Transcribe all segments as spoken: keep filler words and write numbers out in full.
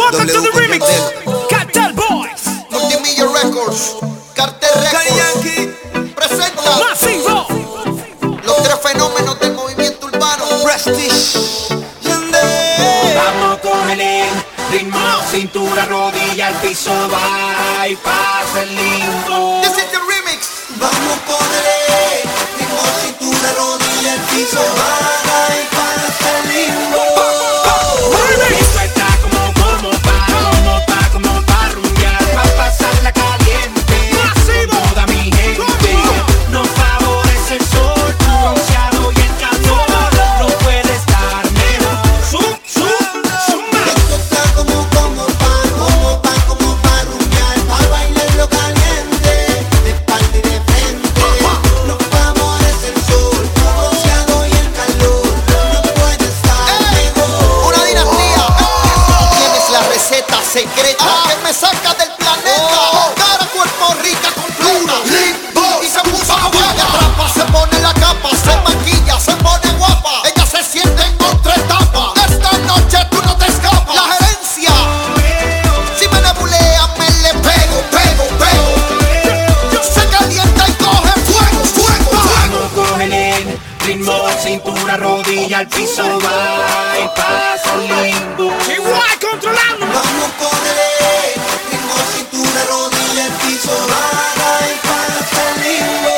Welcome to the remix. Cartel Boys. Multimillia Records. Cartel Records. Presenta Masivo. los tres fenómenos del movimiento urbano. Prestige. Vamos con el ritmo, cintura, rodilla, al piso, va y pasa el limbo. This is the remix. Vamos con el ritmo, cintura, rodilla, el piso, baja y pasa el limbo. Esto está como, como pa, como pa, como pa rumbear, pa pasarla caliente. Masivo. Con toda mi gente. Nos favorece el sol, tu bronceado y el calor. No puede estar mejor. Zum, zum, zumba. Esto está como, como pa, como pa, como pa rumbear, pa bailarlo caliente, de espalda y de frente. Nos favorece el sol, tu bronceado y el calor. No puede estar mejor. Una dinastía. Tienes la receta secreta que me saca del planeta. Cara, cuerpo, rica, completa. Y se puso guapa. Atrapa, se pone la capa, se maquilla, se pone guapa. Ella se siente en otra etapa. Esta noche tú no te escapas. La gerencia. Si me nebulea, me le pego, pego, pego. Se calienta y coge fuego, fuego. Vamos con el ritmo, cintura, rodilla, al piso, va y pasa el limbo. Igual controlando. Vamos con el ritmo, cintura, rodilla, el piso, baja y pasa el limbo.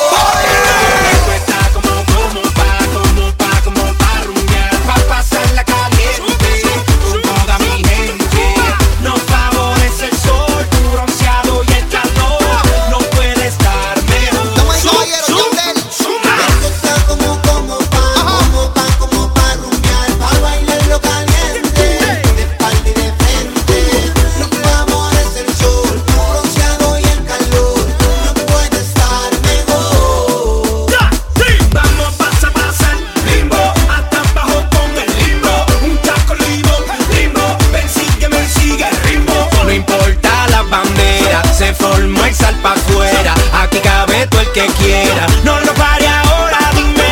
Esto está como, como pa, como pa, como pa rumbear, pa pasarla caliente. Con toda mi gente. Nos favorece el sol, tu bronceado y el calor. No puede estar mejor. Damas y caballeros, Yandel. Esto está como, como pa, como pa, como pa rumbear, pa bailarlo caliente, de espalda y de frente. Nos favorece el sol, tu bronceado y el calor. No puede estar mejor. Vamos, pasa, pasa el limbo, hasta abajo con el limbo. Un taco limbo, limbo, ven, sígueme, sigue el ritmo. No importa la bandera, se formó el sal pa' afuera. Aquí cabe todo el que quiera, no lo pare ahora, dime.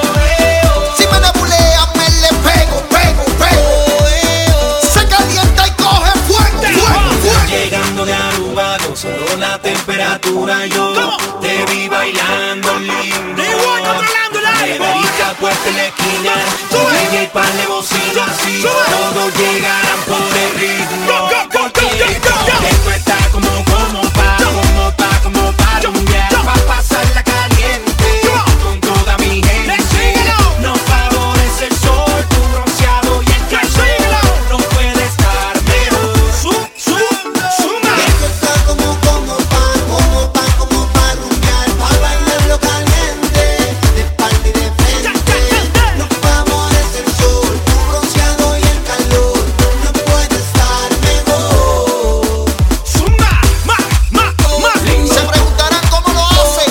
Si me nebulea, me le pego, pego, pego. Se calienta y coge fuego, fuego, fuego. Llegando de Aruba, gozando la temperatura, yo te vi bailando lindo. Igual controlando el aire, boy. Neverita puesta en la esquina, con D J pan de bocina, así todos llegarán por el ritmo. Go, go, go, Porque go, go, go. esto está como, como pa, como pa, como pa rumbear, pa pasarla caliente. Con toda mi gente. Nos favorece el sol, tu bronceado y el calor. No puede estar mejor. Zum, zum, zumba. Esto está como, como pa, como pa, como pa rumbear, pa bailarlo caliente, de espalda y de frente. Nos favorece el sol, tu bronceado y el calor. No puede estar mejor. Zumba. Ma, ma, ma. Se preguntarán cómo lo hace.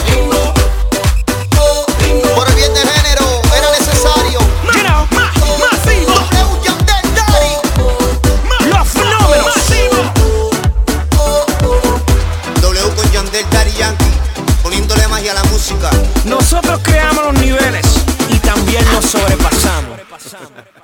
Por el bien del género, era necesario. You know, ma, masivo. W Yandel Daddy. Los fenómenos. Masivo. W con Yandel Daddy Yankee, poniéndole magia a la música. Nosotros creamos los niveles y también nos sobrepasamos.